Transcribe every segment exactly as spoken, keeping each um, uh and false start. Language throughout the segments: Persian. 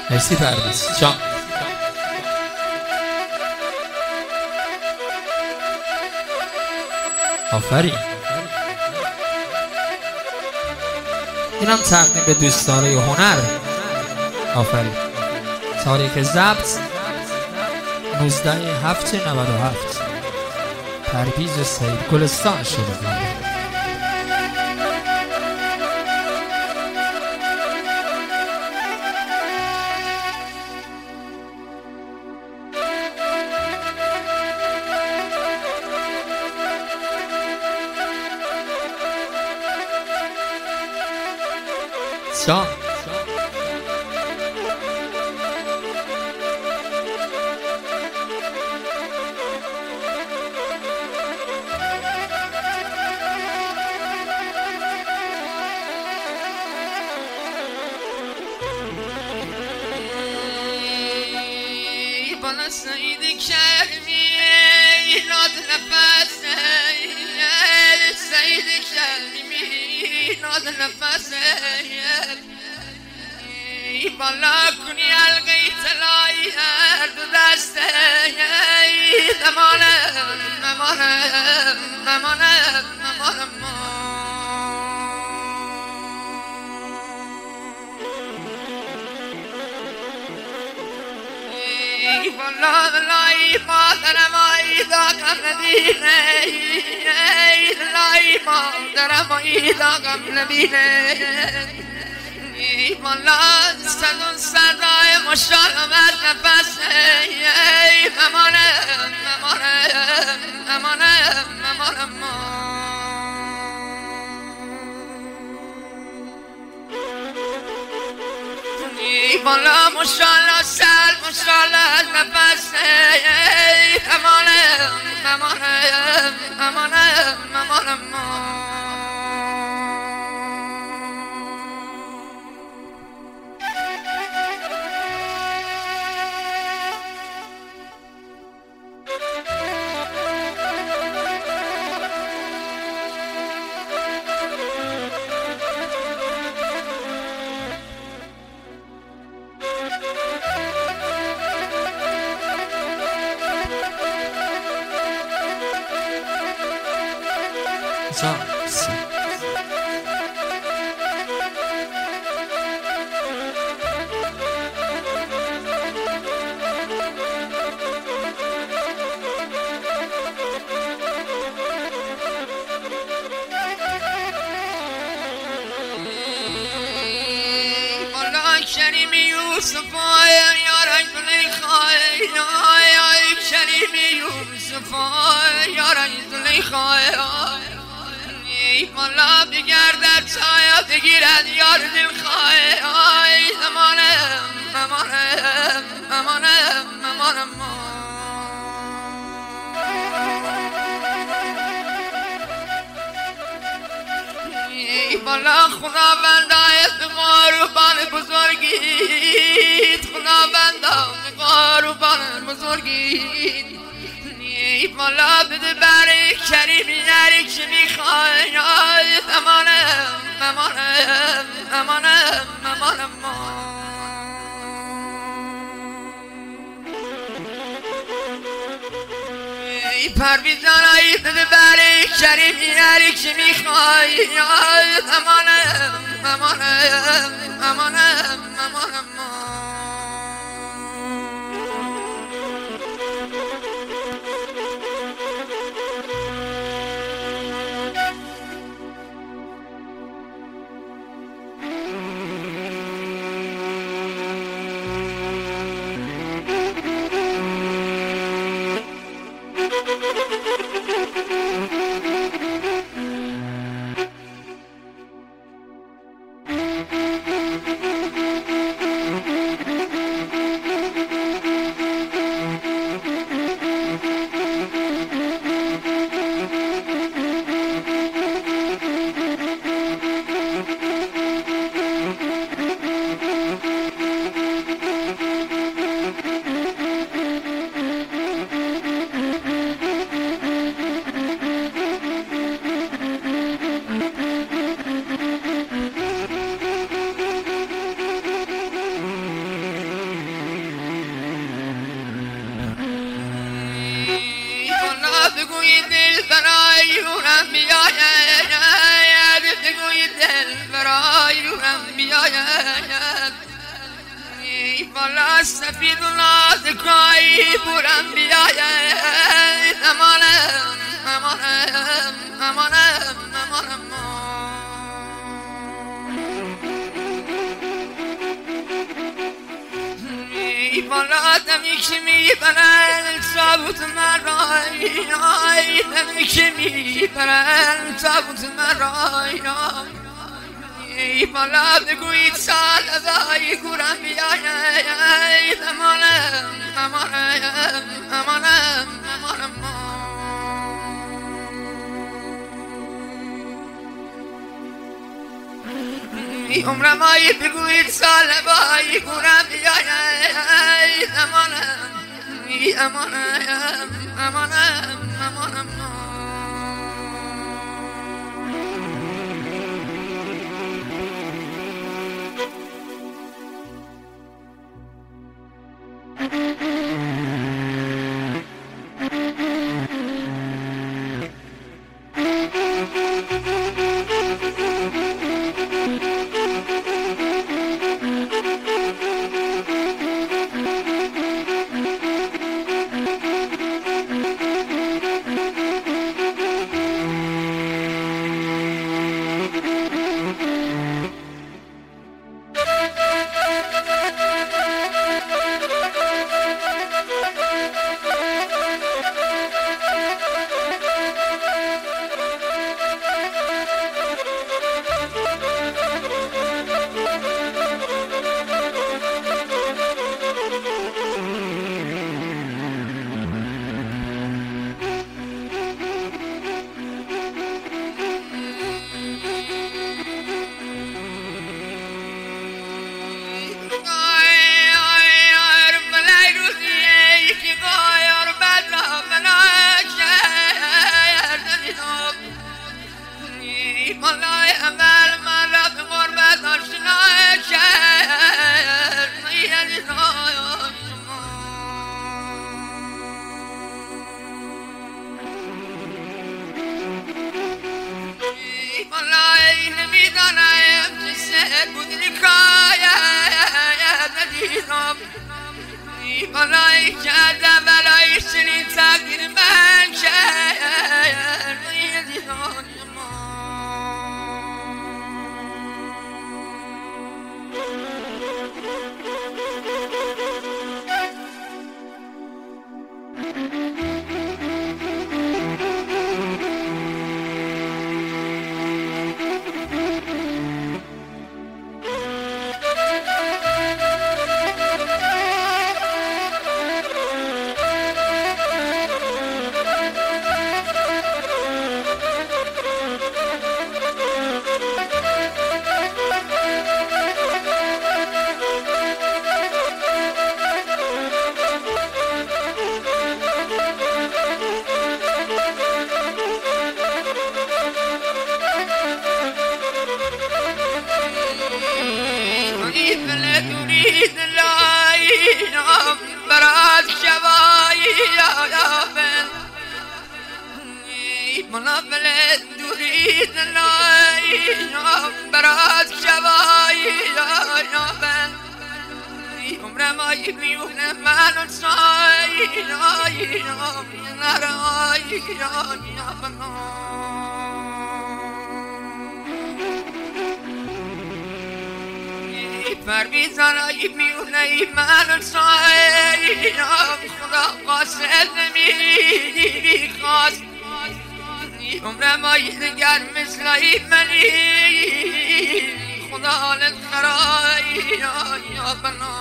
مرسی پرویز جان. آفرین. اینم تقدیم به دوستدارای هنر. آفرین. تاریخ ضبط نوزده هفت نود و هفت. پرویز سید گلستان شده. جان. بالا سعید کرمی ناد نفس سعید کرمی ناد نفس بالا کنی حلقه طلایی هر دو دسته نمانم نمانم نمانم نمانم والله لا مادر ما إذا قبل دينه لا مادر ما إذا قبل دينه والله سلون سردای مشال مرد نفسه ممانم ممانم ممانم ممانم بالا مشالله سل مشالله نفس امانه امانه امانه امانه جان. كريم يوسف يا رجل الخير يا كريم يوسف يا رجل الخير والله بگردد سایه بگیرد یار دلخواه امانم امانم امانم امانم بالا خداوندای قربان بزرگیت خداوندای قربان بزرگیت بالا بده برای کریمی هری که میخوای امانم امانم امانم امانم پرویزانایی بده برای کریمی هری که میخوای امانم امانم امانم امانم Thank you. بگوی دل برای اونم بیاید بگوی دل برای اونم بیاید بالا سفید و نازکایی برم بیاید امانم امانم امانم امانم بالا دمی که میبرن تابوت من رای دمی که میبرن تابوت من رای بالا بگویید سالبایی گورم بیاید امانم امانم امانم امانم عمرم آیی بگویید سالبایی گورم بیاید امانم امانم امانم امانم والله امل من را به غربت آشنا کرد والله نمیدانم چه سر بود نکاید ندیدم والله کردم بلای چنین تقدیر من کرد ندیدم تريد اللاين براد شبايا يا بن منبلة تريد اللاين براد شبايا يا بن عمر ما يبيون ما نصاي يا نراي يا بن پرویز آنایی میونه من سایرم خدا قاصد نمیدی خواست عمر مایی دگر مثل منی خدا حالت خرایی یا بنا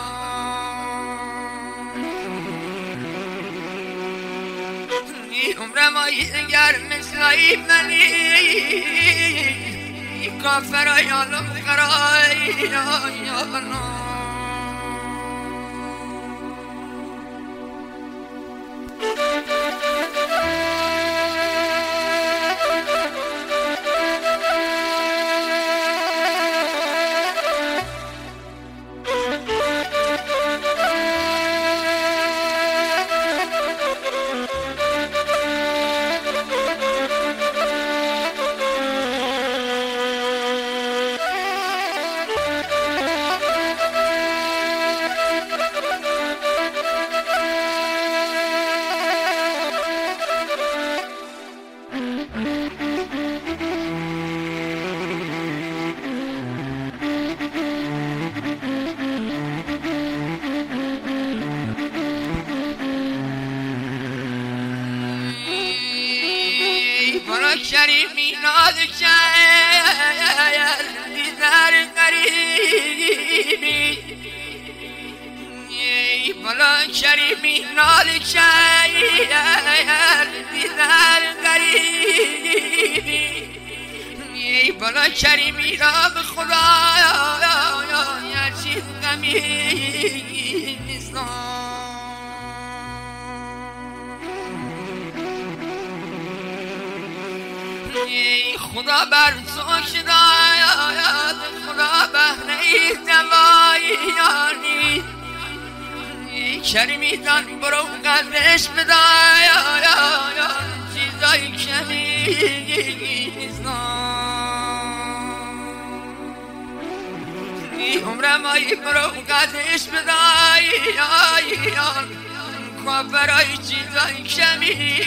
عمر مایی دگر مثل منی کافر یالم خرای یا بنا کریمی ناد کرد دیدار قریبی ای بالا کریمی ناد کرد دیدار قریبی ای بالا کریمی را به خدا هر چیز غمی نیستم ای خدا بر تو شداید خدا بهنه دوایانی ای کریمی دان برو قدرش بداید چیزای کمی ای عمرم ای برو قدرش بداید کافرای چیزای کمی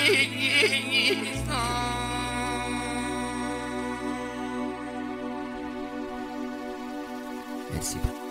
مرسی.